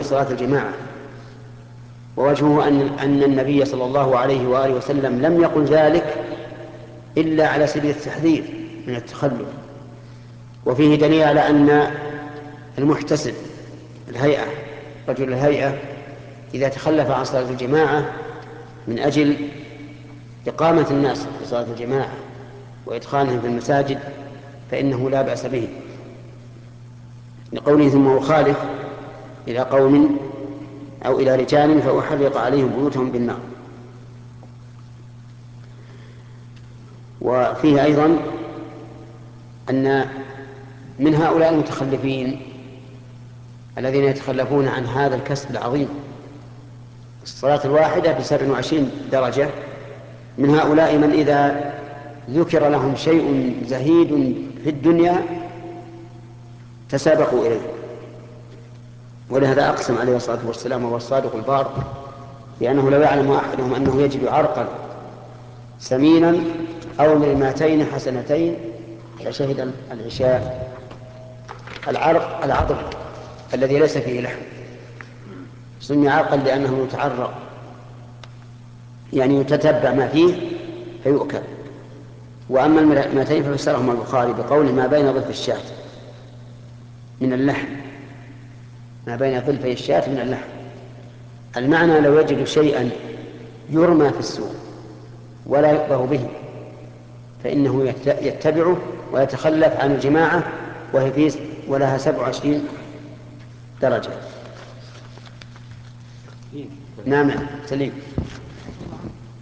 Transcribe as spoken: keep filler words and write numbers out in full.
صلاة الجماعة. ووجهه أن أن النبي صلى الله عليه وآله وسلم لم يقل ذلك إلا على سبيل التحذير من التخلف. وفيه دليل على أن المحتسب الهيئة رجل الهيئة إذا تخلف عن صلاة الجماعة من أجل إقامة الناس بصلاة الجماعة وإدخالهم في المساجد فإنه لا بأس به، لقوله ثم أخالف إلى قوم أو إلى رجال فأحرق عليهم بيوتهم بالنار. وفيه أيضا أن من هؤلاء المتخلفين الذين يتخلفون عن هذا الكسب العظيم الصلاة الواحدة بسبع وعشرين درجة، من هؤلاء من إذا ذكر لهم شيء زهيد في الدنيا تسابقوا إليه. ولهذا أقسم عليه الصلاة والسلام وهو الصادق البار لأنه لو يعلم أحدهم أنه يجد عرقا سمينا أو مرماتين حسنتين لشهد العشاء. العرق العظم الذي ليس فيه لحم سمي عرقا لأنه يتعرق، يعني يتتبع ما فيه فيؤكل. وأما المرماتين ففسرهما البخاري بقول ما بين ظلف الشاة من اللحم، ما بين ظلفي الشاة من اللحم. المعنى لو يجد شيئا يرمى في السوق ولا يؤبه به فإنه يتبعه ويتخلف عن الجماعة وهي فيه ولها سبع وعشرين درجة. نعم سليم.